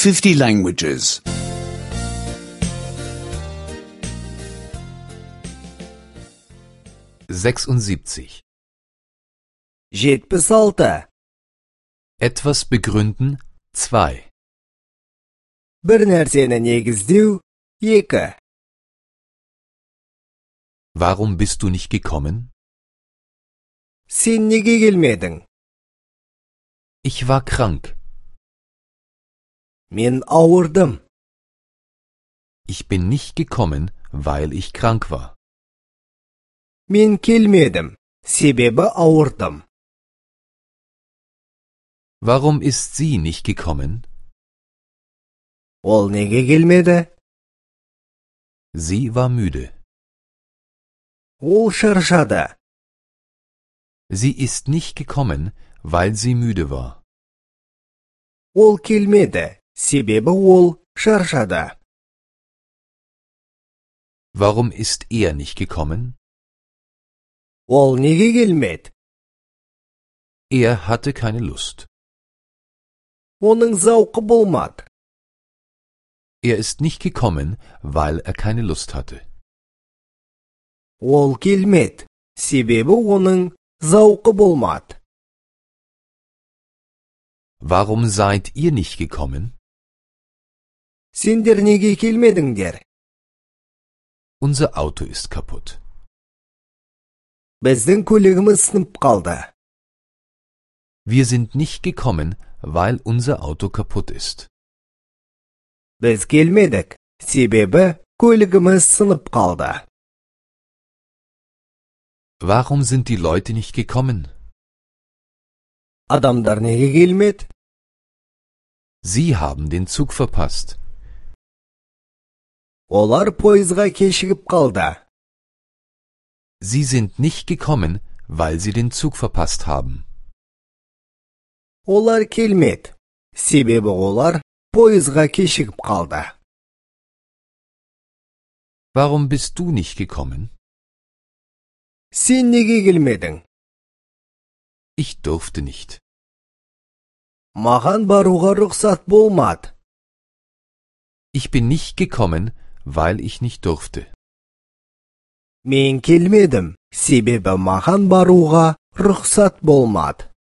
50 languages. 76. 76. Etwas begründen 2. Bir narsani negizleu 2. Warum bist du nicht gekommen? Sen nega kelmeding? Ich war krank. Men avurdim. Ich bin nicht gekommen, weil ich krank war. Men kelmedim, sebebi avurdim. Warum ist sie nicht gekommen? Ol nega kelmedi? Sie war müde. Ol charchadi. Sie ist nicht gekommen, weil sie müde war. Ol kelmedi, sebebi ol charchadi. Warum ist er nicht gekommen? Ol nega kelmedi? Er hatte keine Lust. Onun zavqi bo'lmadi. Er ist nicht gekommen, weil er keine Lust hatte. Ol kelmedi, sebebi onun zavqi bo'lmadi. Warum seid ihr nicht gekommen? Sender nega kelmedinglar? Unser Auto ist kaputt. Bizning ko'ligimiz sinib qoldi. Wir sind nicht gekommen, weil unser Auto kaputt ist. Biz kelmedik, sebebi ko'ligimiz sinib qoldi. Warum sind die Leute nicht gekommen? Odamlar nega kelmedi? Sie haben den Zug verpasst. Ular poyezdga kechikib qoldi. Sie sind nicht gekommen, weil sie den Zug verpasst haben. Ular kelmedi, sebebi ular poyezdga kechikib qoldi. Warum bist du nicht gekommen? Sen nega kelmeding? Ich durfte nicht. Mag'an boruga ruxsat bo'lmadi. Ich bin nicht gekommen, weil ich nicht durfte. Men kelmedim, sebebi mag'an boruga ruxsat bo'lmadi.